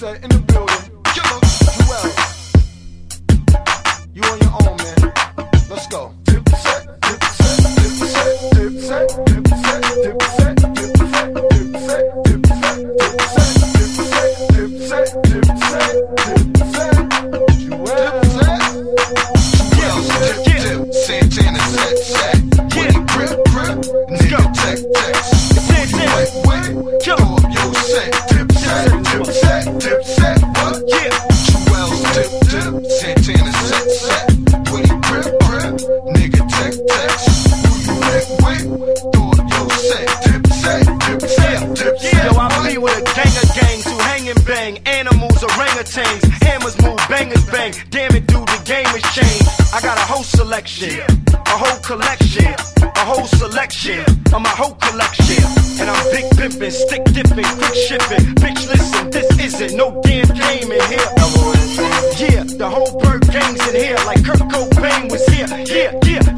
Dipset in the building. Killer, Joel. You on your own, man. Let's go. Dipset, Dipset, Dipset, Dipset, Dipset, Dipset, Dipset, Dipset, Dipset, Dipset, Dipset, Dipset, Dipset, Joel. Dip, Santana, set. When he grip, nigga, text. Wet, throw up your set. Dipset, what? Yeah. Joel's dip, Santana, set. When he grip, nigga, text. Who you with? Throw up your set. Dipset. Yo, I be with a gang of gangs who hang and bang. Animals, orangutans, hammers move, bangers bang. Damn it, dude, the game has changed. I got a whole selection, a whole collection, a whole selection of my whole collection. And I'm big pimpin', stick dipping, quick shipping. Bitch, listen, this isn't no damn game in here. Yeah, the whole bird gang's in here, like Kurt Cobain was here. Yeah.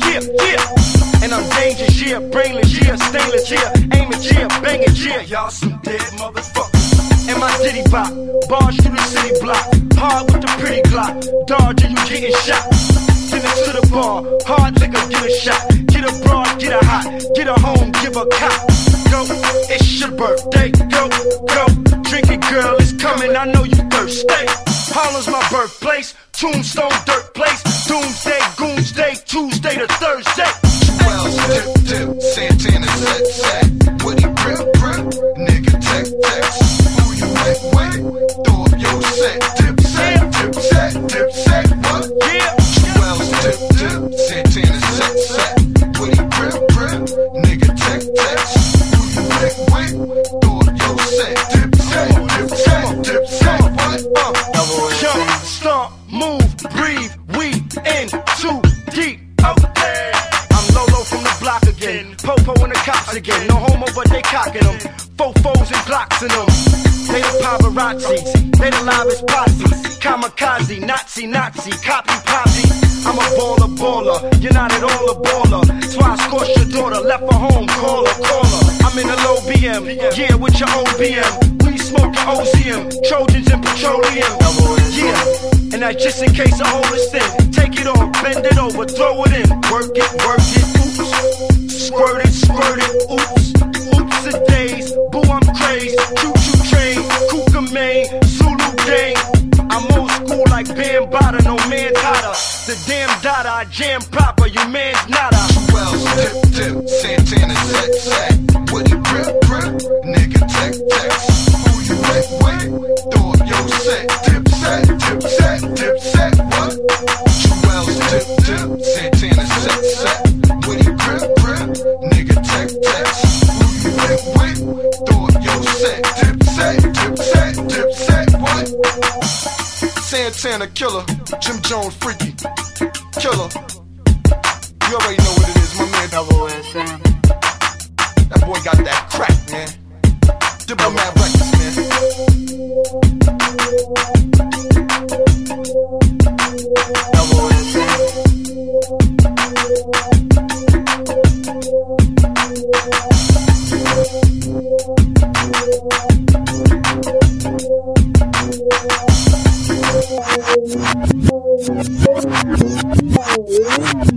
And I'm dangerous, yeah, brainless, yeah, stainless, yeah, aiming, yeah, banging, yeah. Y'all some dead motherfuckers. And my ditty bop, barge through the city block, hard with the pretty Glock, dodge and you getting shot. Get it to the bar, hard liquor, get a shot, get a broad, get a hot, get a home, give a cop. Go, it's your birthday, go, drink it girl, it's coming, I know you thirsty. Harlem's my birthplace, Tombstone, dirt place, Doomsday, Goonsday, Tuesday to Thursday. Joel's dip, Santana, set. When he grip, nigga, text. Who you with? Throw up your set. Dipset, what? Yeah. Joel's dip, Santana, set. When he grip, nigga, text. Who you with? Throw up your set. Dipset, what? Jump, stomp, move, breathe, we in too deep. Okay. I'm Lolo from the block again. Popo and the cops again. No homo, but they cocking them. Fofos and Glocks in them. They the paparazzis. They the livest posses. Kamikaze, Nazi, copy poppy. I'm a baller. You're not at all a baller. That's why I scorched your daughter. Left her home, call her. I'm in a low BM. Yeah, with your OBM. We smoking OZM. Trojans and petroleum. Yeah. And that's just in case I hold this thing. Take it off, bend it over, throw it in. Work it, oops. Squirt it, oops a days. Boo, I'm crazy. Choo-choo train, Kuka Main, Zulu gang. I'm old school like Bambada, no man's hotter. The damn dada, I jam proper, you man's nada. Joel's dip, Santana, set. When he grip, nigga, text. Who you with? Throw up your set. Dipset, what? Joel's dip, Santana, set. When he grip, nigga, text. Who you with? Throw up your set. Dipset, what? Santana, killer. Jim Jones, freaky. Killer. You already know what it is, my man. That boy got that crack, man. Diplomat Records, man.